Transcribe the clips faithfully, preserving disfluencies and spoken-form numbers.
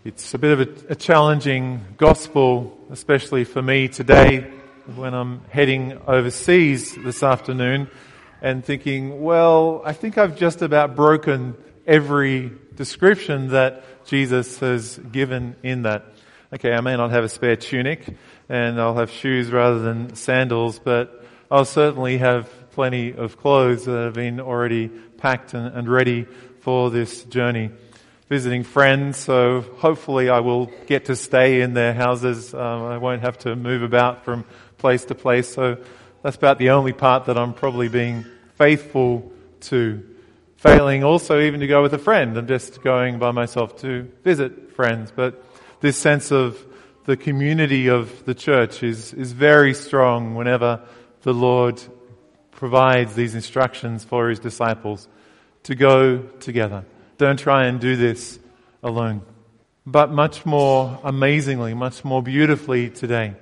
It's a bit of a, a challenging gospel, especially for me today when I'm heading overseas this afternoon and thinking, well, I think I've just about broken every description that Jesus has given in that. Okay, I may not have a spare tunic and I'll have shoes rather than sandals, but I'll certainly have plenty of clothes that have been already packed and, and ready for this journey. Visiting friends, so hopefully I will get to stay in their houses. Um, I won't have to move about from place to place. So that's about the only part that I'm probably being faithful to. Failing also even to go with a friend. I'm just going by myself to visit friends. But this sense of the community of the church is, is very strong whenever the Lord provides these instructions for His disciples to go together. Don't try and do this alone. But much more amazingly, much more beautifully today,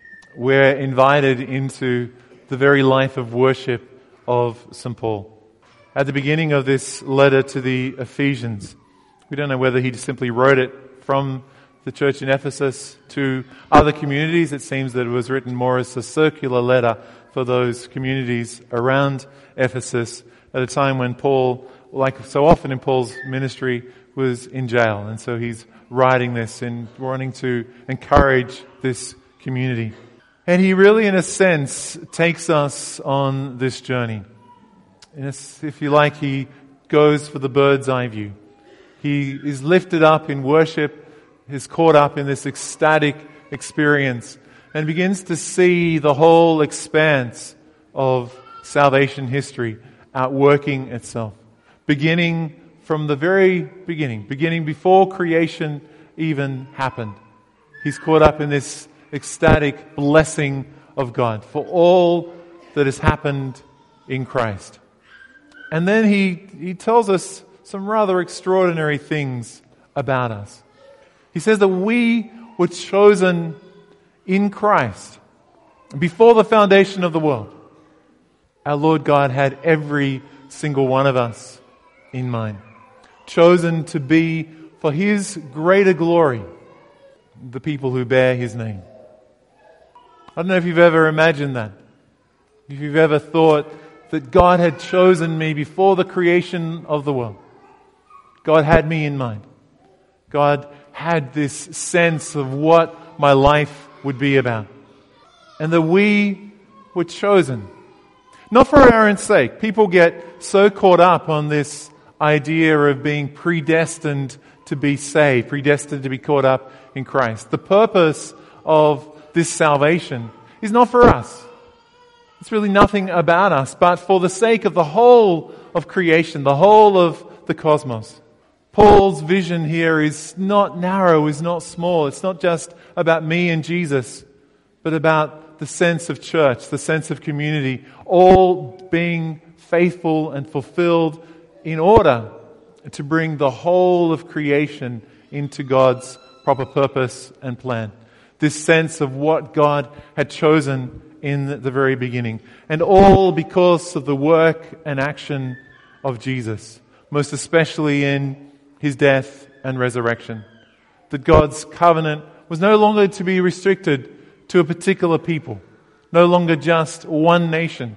we're invited into the very life of worship of Saint Paul. At the beginning of this letter to the Ephesians, we don't know whether he simply wrote it from the church in Ephesus to other communities. It seems that it was written more as a circular letter for those communities around Ephesus at a time when Paul, like so often in Paul's ministry, was in jail. And so he's writing this and wanting to encourage this community. And he really, in a sense, takes us on this journey. And if you like, he goes for the bird's eye view. He is lifted up in worship, is caught up in this ecstatic experience, and begins to see the whole expanse of salvation history outworking itself. Beginning from the very beginning, beginning before creation even happened. He's caught up in this ecstatic blessing of God for all that has happened in Christ. And then he, he tells us some rather extraordinary things about us. He says that we were chosen in Christ before the foundation of the world. Our Lord God had every single one of us in mind, chosen to be for His greater glory, the people who bear His name. I don't know if you've ever imagined that. If you've ever thought that God had chosen me before the creation of the world. God had me in mind. God had this sense of what my life would be about. And that we were chosen. Not for our own sake. People get so caught up on this idea of being predestined to be saved, predestined to be caught up in Christ. The purpose of this salvation is not for us. It's really nothing about us, but for the sake of the whole of creation, the whole of the cosmos. Paul's vision here is not narrow, is not small. It's not just about me and Jesus, but about the sense of church, the sense of community, all being faithful and fulfilled in order to bring the whole of creation into God's proper purpose and plan. This sense of what God had chosen in the very beginning. And all because of the work and action of Jesus, most especially in His death and resurrection. That God's covenant was no longer to be restricted to a particular people, no longer just one nation,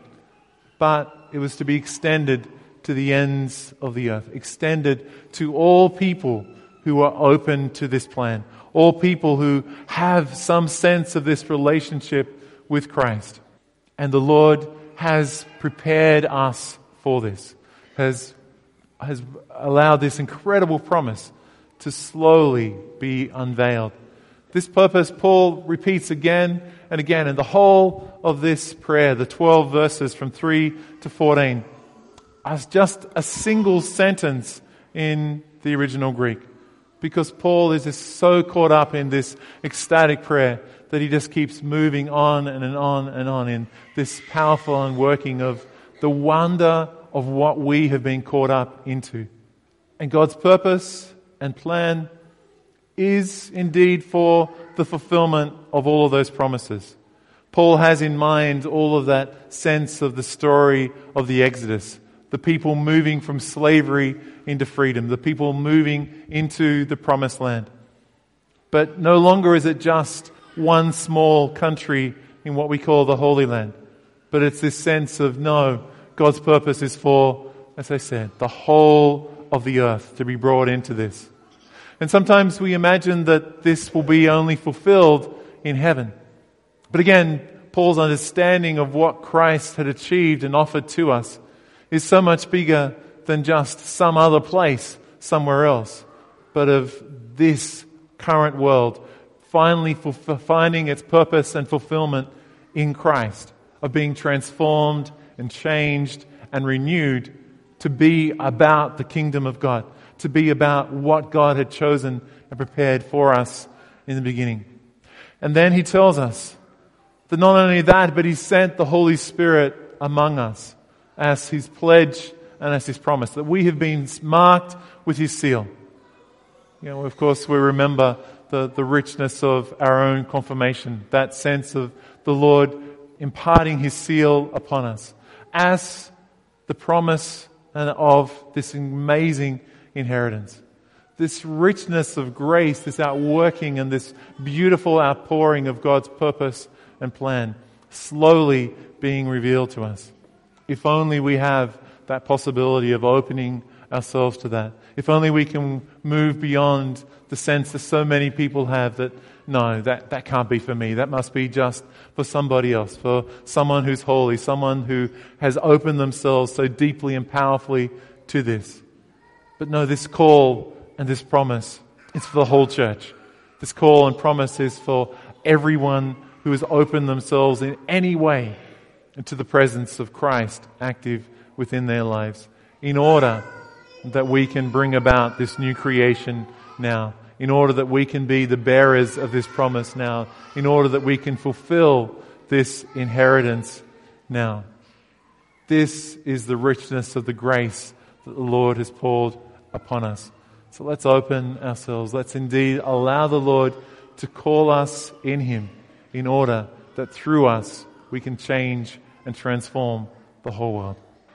but it was to be extended to the ends of the earth, extended to all people who are open to this plan, all people who have some sense of this relationship with Christ. And the Lord has prepared us for this, has, has allowed this incredible promise to slowly be unveiled. This purpose Paul repeats again and again, and the whole of this prayer, the twelve verses from three to fourteen, as just a single sentence in the original Greek. Because Paul is just so caught up in this ecstatic prayer that he just keeps moving on and on and on in this powerful unworking of the wonder of what we have been caught up into. And God's purpose and plan is indeed for the fulfillment of all of those promises. Paul has in mind all of that sense of the story of the Exodus, the people moving from slavery into freedom, the people moving into the promised land. But no longer is it just one small country in what we call the Holy Land. But it's this sense of, no, God's purpose is for, as I said, the whole of the earth to be brought into this. And sometimes we imagine that this will be only fulfilled in heaven. But again, Paul's understanding of what Christ had achieved and offered to us is so much bigger than just some other place somewhere else, but of this current world finally fulf- finding its purpose and fulfillment in Christ, of being transformed and changed and renewed to be about the kingdom of God, to be about what God had chosen and prepared for us in the beginning. And then he tells us that not only that, but he sent the Holy Spirit among us as his pledge and as his promise, that we have been marked with his seal. You know, of course, we remember the, the richness of our own confirmation, that sense of the Lord imparting his seal upon us as the promise and of this amazing inheritance. This richness of grace, this outworking and this beautiful outpouring of God's purpose and plan slowly being revealed to us. If only we have that possibility of opening ourselves to that. If only we can move beyond the sense that so many people have that, no, that, that can't be for me. That must be just for somebody else, for someone who's holy, someone who has opened themselves so deeply and powerfully to this. But no, this call and this promise, it's for the whole church. This call and promise is for everyone who has opened themselves in any way into the presence of Christ active within their lives, in order that we can bring about this new creation now, in order that we can be the bearers of this promise now, in order that we can fulfill this inheritance now. This is the richness of the grace that the Lord has poured upon us. So let's open ourselves. Let's indeed allow the Lord to call us in him, in order that through us we can change and transform the whole world.